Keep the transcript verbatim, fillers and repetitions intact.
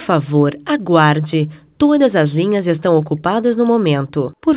favor, aguarde. Todas as linhas estão ocupadas no momento. Por